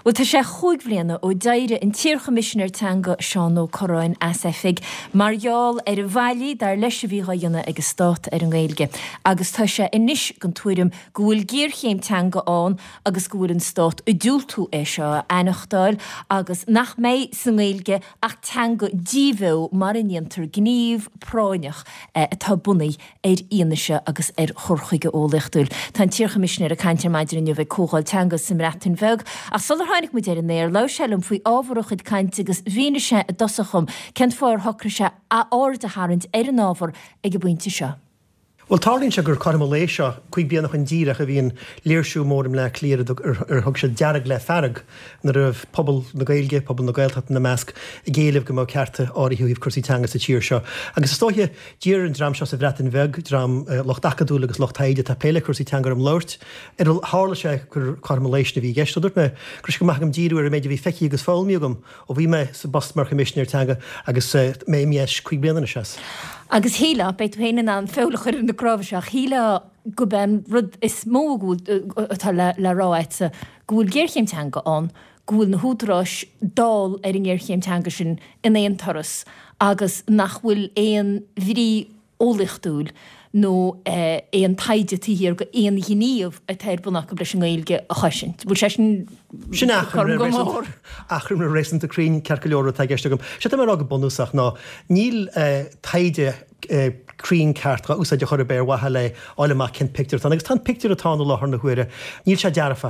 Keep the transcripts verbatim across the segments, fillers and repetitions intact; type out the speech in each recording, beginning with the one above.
Well tá sé chuig bbliana ó daire an tír commissioner teanga Seán Ó Corráin S F ig margheall ar a bhailí dar leis a bhíá dhéanana agus stát ar an Gaeilge. Agus tá sé inis gan tuairim go bhfuil géarchéim teanga an agus go bhfuil an stát i dúiltú é seo ainachtáil agus nach méid san Gaeilge ach teanga díomh mar in dhéantar gníomh práineach atá bunaí ar íanaise agus ar chorchuige ólachtúil. Tá tír commissioner a caintear maidir in bheith cógáil teanga sim ratain bheg a solar hánig mu ar an éir le sellum faoi ábharachid caint agus bhíine sé a dosachum cent fáir thocra sé a áir de harint ar an ábhar ag go buinte seo. Well, tarlín se gur carmolé seo chuig bíanach an díireach a bhíon léirsú mórim le cléad ar thug se dearag le ferrag na raibh pobl na Gaeilge, pobl na Gaeltacht na measc i ggéalamh go má cearta áirithiú híomh cursí teanga sa tíir seo. Agus istóithe díar an drám seo sa bhreatain bheg, drám Loch Dacadúil agus Loch Taide tá péile cursí teanga am Lort. Ar hála sé gur carmoléis na bhí gceist dúirt me chris go maitham díú ar méidir bhí feici agus fáilmiúgam ó bhí me sa bost mar commissioner teanga agus mé míis chuig blianana seas. Agus híla beit héine an félachar in na crábhaseach híla go ben rud is mó atá le ráite gúil géirchéim teanga an gúil na húdrás dál ar an géirchéim teanga sin in éon toras agus nach bhfuil éon bhrí ólichtúil nó éon taide tíhir go éon gníomh a teir bunach go leis an Gaeilge a chaisint. Bhfuil sé sin sin achar na rééis a crín cearcailóra tá gceiste gom. Se mar a go bonúsach ná níl taide crín ceartcha úsáid de chur béir wathe le áileach cin picú agus tá picú atá lethar na chuire, níl se dearafa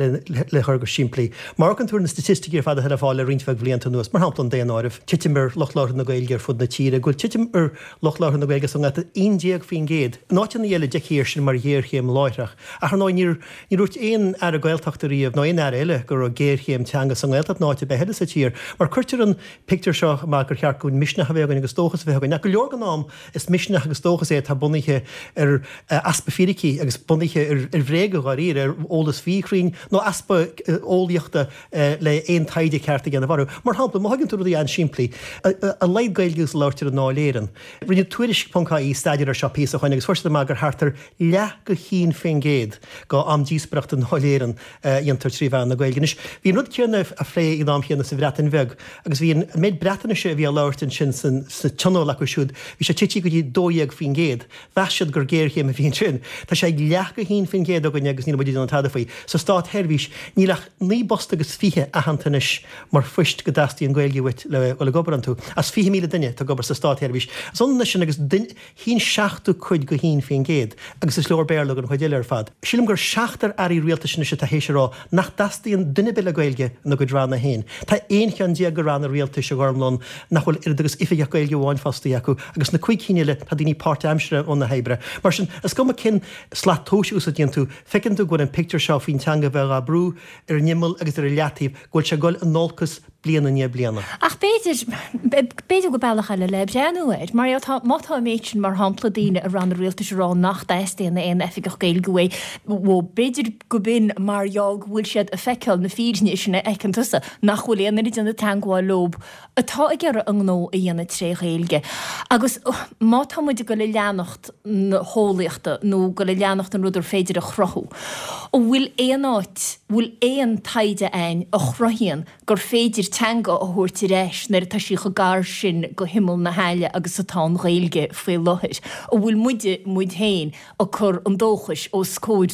le chur go siimplí. Mar an túr na statisticí fad a fáil le rintfeh blianta nuas, mar hapla an déan áibh, tiitimir lochláir na Gaeilge fud na tíre, goil tiitim ar lochláir na Gaeilge san gata ondéag faoin géad. Náte na dhéile deichéir sin mar géirchéim láithreach. A ná ní rút éon ar a Gaeltachtaríomh ná on ar eile gur a géirchéim teanga san Gaeltacht náte be heile sa tír, mar chuirtear an picú seo má gur chearcún misneach a bheagain agus tóchas bheagain. Na go leor gan nám is misneach agus tóchas é tá bunaiche ar aspafirici agus bunaiche ar bhréige gáí ar ólas fíchrín nó aspa ólaíochta le éon taide cearta gan bharú. Mar hapla má hagann tú í an siimplí a leid Gaeilgeús láirtear an náléiran. Rinne tuairis Pcaí staidir ar seopí a chuin agus fusta má gur hartar le go chin féin géad go am díosbreacht an náléiran diontar tríomh na Gaeilge. Bhí rud ceanna a phlé i dám chéanna sa bhreatain bheg agus bhíon méid bretainna sé bhí láirtain sin sa tionó le siúd, bhí sé tití go dtí dóíag fin géad, bheisiad gur géirchéim a bhíon sin. Tá sé leach go hín fin géad agan agus ní bud an tada faoi. Sa stát Herbhís nílach ní bosta agus fiche a hantanis mar fuist go dastaí an Gaeilge wit le le gobar an tú. As fiche míle duine tá gobar sa stát Herbhís. Sonna sin agus hín seachtú chuid go hín fin géad agus is leor béir le an chuidéile ar fad. Sílim gur seachtar airí rialta sin se tá hééis rá nach dastaí an duine be le Gaeilge na go drána héin. Tá éon chean dia go ranna rialta se gormlón nachhfuil ir agus ife Gaeilge bháin fasta acu agus na cuig cíile tá daoine páirt amsre ón na hebre. Mar sin is go cin slatóisi ús a dtíon tú fecinn tú gur an picture seo fon teanga bheith a brú ar nimmal agus ar a leatíh ghfuil se goil an nolcas bliana ní bliana. Ach beidir beidir go bailach le le breanúid, mar mátá méidsin mar hapla daine a ran rialta rá nach daistéanna éon efigh Gaeilge bhó beidir go bin margheall bhfuil siad a feiceil na fíne sinna ecantusa nach bhfuil éana an na teangáil lob atá a gcear an nó a dhéanana trí Gaeilge. Agus mátá muid go le leannacht na hólaíochta nó go le leannacht an ruidir féidir a chrothú. ó bhfuil éon áit, bhfuil éon taide ein a chrothíonn gur féidir teanga a thuirtí réis nar tá sí go gar sin go himmel na heile agus atá Gaeilge faoi lothir. ó bhfuil muide muid héin a chur an dóchas ó scóid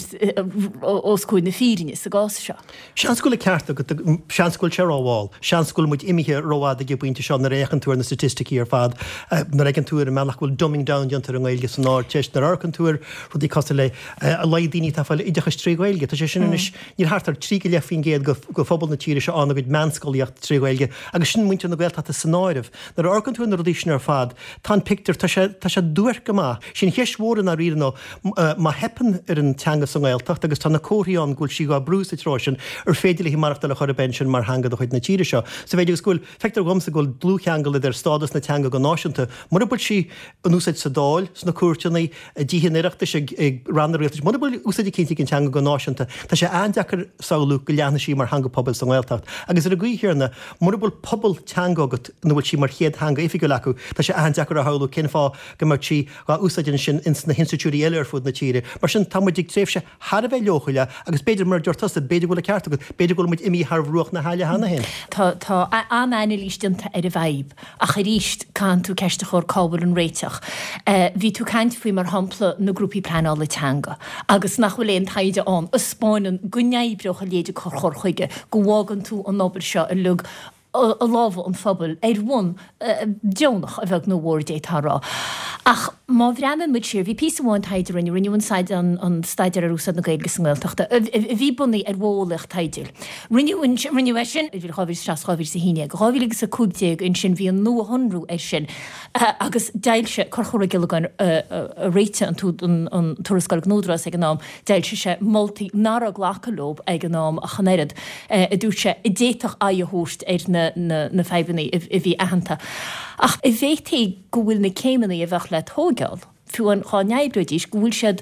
ó scóid na fírinne sa gása seo. Seanscoil le cearta go seanscoil se ráháil, seanscoil muid imiche róhád a gibúinte seo na réchan túir na statisticí ar fad na réchan túir meach bhfuil dumbing down deantar an Gaeilge san áir teist na arcan túir rudí costa le a leidíní tá fáil idechas trí Gaeilge, tá sé sin is níor hartar trí go leafhín géad go phobal na tíre se anna bhid meanscoilíocht trí Gaeilge agus sin muinte na Gaeltachta san áirimh. Na arcan túir na rudí sin ar fad tá picture tá sé dúir go má sin heis mhór na rian má hepan ar an teanga san Gaeltacht agus tá na cóiríán gúil si go brús i trásin ar féidir hí marachta le chur ben sin mar hanga do chuid na tíre seo. Sa bhéidir gúil feictar gomsa gúil blúcheangal idir stádas na teanga go náisianta, mar bud si an úsáid sa dáil sna cuairteanna díhinéireachta sé ag ranna réaltas, mar bud úsáid cinnti an teanga go náisianta, tá sé andechar saoú go leanna sí mar hanga pobl san Gaeltacht. Agus ar a gcuí hiarna Muna bhfuil pobl teangagat nó bhfuil si mar chéad hanga ifi go lecu, Tá sé an deachar a háú cin fá go mar tí gá úsáidin sin ins na hinstitúí eile ar fud na tíre, mar sin tamudig tréfse har a bheith leochaile agus beidir mar dúirtasta beidir bhfuil ceart go beidir goil muid imi har ruach na háile hana hen. Tá Tá anáine lístinta ar a bhaib a chu ríist can tú ceiste chóir cábal an réiteach. Bhí tú caiint faoi mar hampla na grúpi pleanála teanga, agus nach bhfuil éon taide an is Spáinan go neibreoch a léidir chu chorchuige go bhágan tú an nobel seo a lug a lábh an fphobal ar bhain deonnach a bheith nó bhór détárá. Ach má bhreanan mu siir, bhí pí bháin taidir in rinneún said an staidir a rúsad na gailge sanghilteachta. Bhí bunaí ar bhólach taidir. Rinneún rinne sin, bhí chohír stras chohír sa híine, go chohílig sa cúdéag in sin bhí an nó honrú é sin. Agus dailse chorchóra gilagan a réite an an tuarascail gnódras ag an nám, dailse sé moltaí nára ghlachalób ag an nám a chanéad a dúse i déitach a dhúst ar na na febannaí i bhí ahananta. Ach i bhétaí go bhfuil na céimeanna a bheith le tógeal, fiú an chá neibreidís go bhfuil siad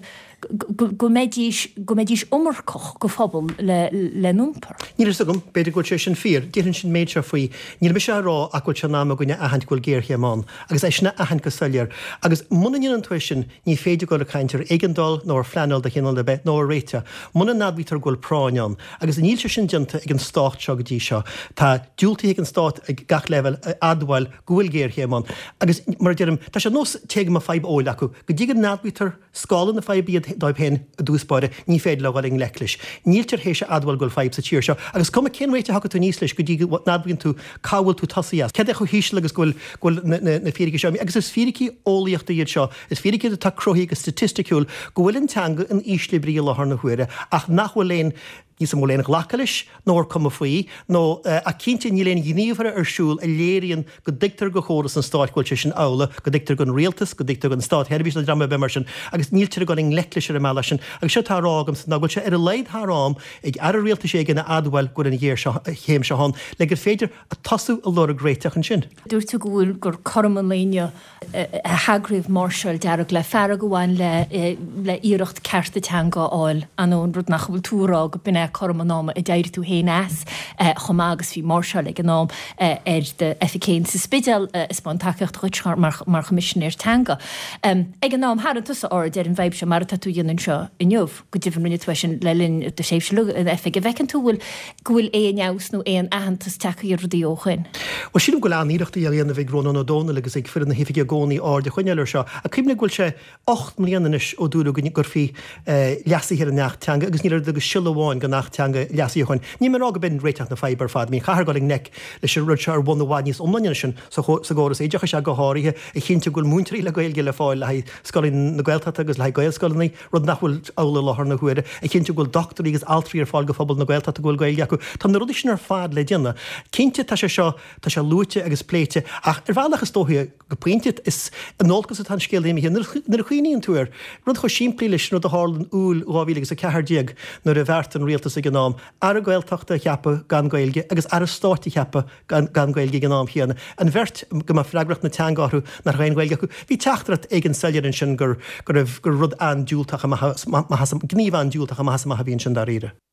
go méidís go méidís umarcoch go phobal le le númpar. Níl sagum beidir go sin fír, Díann sin méid se faoi, níl me se rá a go se náma gine ahand goil géir cheamán, agus é sinna ahand go salir, agus muna níl an tuisin ní féidir go le caiintear éigendal nó fleanal de chéanal le bet nó réite, muna nadvítar goil práineán, agus níl se sin dinta ag an stát seo go dtí seo, Tá dúltaí ag an stát ag gach level adhhail gohfuil géir cheamán, agus mar dém tá se nós teigem a feib óil acu, go dtí an nadvítar scálan na feib iad dáib hen a dúspáide ní féidir le bhil leiclis. Níltar hééis se adhfuil goil feib sa tíir seo, agus cum cinréite hacha tú níos leis go dtí nadbíonn tú cáhfuil tú tasaías. Cead chu híis agus goil na fírici seo, agus is fírici ólaíochta iad seo, is fírici tá croí go statisticúil go bhfuil an teanga an ísle brí lethar na huire, ach nachhfuil léon ní sam léana ghlacalis nóir cum faoí, nó a cinnte ní léon gníomhar arsúil a léiríonn go dictar go chóras an stáitúilte sin ála, go dictar gon réaltas, go dictar gon stát heirbhís le drama bemar sin, agus níltear go leiclis ar meile sin, agus seo tárágam san nahfuil se ar a leid thrám ag ar a réalta sé gna adhfuil go an ghéir chéim se hán, le gur féidir a tasú a lora gréiteach an sin. Dúirtu gohfuil gur chorman léine a hagraibh Marshall dearag le fear goháin le le íirecht cearta teanga áil anón rud nach bhfuil túrá go bin chorma náma a deir tú hénas chomágus hí Marshall ag an nám ar de efficéin sa spidal ispán takeocht chuid mar chomisisinéir teanga. Ag an nám har an tusa áir ar an bhaib se mar tú dhéanann seo in jobh, go dtíhann rinne tuisin le linn de séh se an effig a bhecinn tú bhfuil gohfuil é neas nó é an ahantas takeí rudí óchain. Wa sin go lean íireachta dhéanana bheith grón an dóna agus ag fir na hifiige gcónaí áir de chuineir seo, a cumna ghfuil sé ocht mlíanais ó dúla gur fí leasí ar an nachteanga, agus níar agus siilháin go nachteanga leasí chuin. Ní mar ága ben réiteach na feibar fad, mín chahar goling nec leis rud se ar bhna bhhaid níos omlaine sin sa gáras éidecha se go háirithe i chinnte goil múntarí le gailge le fáil le scoilín na gailta agus le gailscoilnaí rud nachhfuil ála lethar na huire, i chinnte goil doctor agus altrií ar fáil go phobal na gailta goil gailge acu. Tá na rudí sin ar fad le déanana. Cinnte tá sé seo tá se lúte agus pléite ach ar bhhealachas tóthaí go pointed is an nolgus a tan scéal éimi nar a chuoíonn túir. Rud chu siimplí leis nó a hálan úl óháhílagus a cethardíag nuair a bheirt an rialtas ag an nám. Ar a gailteachta cheappa gan gailge agus ar a stáirtí cheappa gan gailge gan nám chéanana. An bhirt go mar freigracht na teangáthú nar raon gailge acu. Bhí teachtarat ag an saoileann sin gur gur gur rud an dúltacha gníomh an dúltacha maithas a bhíonn sin dar ire.